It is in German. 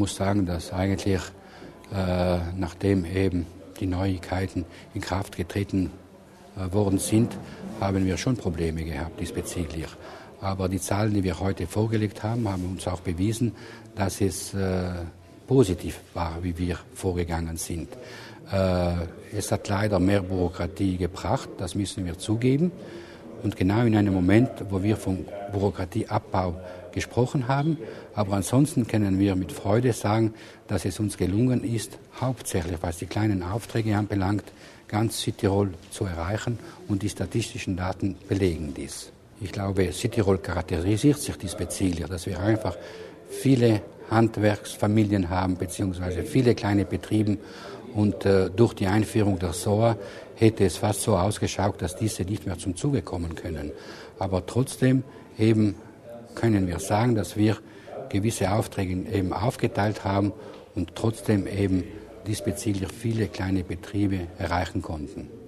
muss sagen, dass eigentlich nachdem eben die Neuigkeiten in Kraft getreten worden sind, haben wir schon Probleme gehabt diesbezüglich. Aber die Zahlen, die wir heute vorgelegt haben, haben uns auch bewiesen, dass es positiv war, wie wir vorgegangen sind. Es hat leider mehr Bürokratie gebracht, das müssen wir zugeben. Und genau in einem Moment, wo wir von Bürokratieabbau gesprochen haben. Aber ansonsten können wir mit Freude sagen, dass es uns gelungen ist, hauptsächlich was die kleinen Aufträge anbelangt, ganz Südtirol zu erreichen, und die statistischen Daten belegen dies. Ich glaube, Südtirol charakterisiert sich diesbezüglich, dass wir einfach viele Handwerksfamilien haben, beziehungsweise viele kleine Betriebe, und durch die Einführung der SOA hätte es fast so ausgeschaut, dass diese nicht mehr zum Zuge kommen können. Aber trotzdem eben können wir sagen, dass wir gewisse Aufträge eben aufgeteilt haben und trotzdem eben diesbezüglich viele kleine Betriebe erreichen konnten.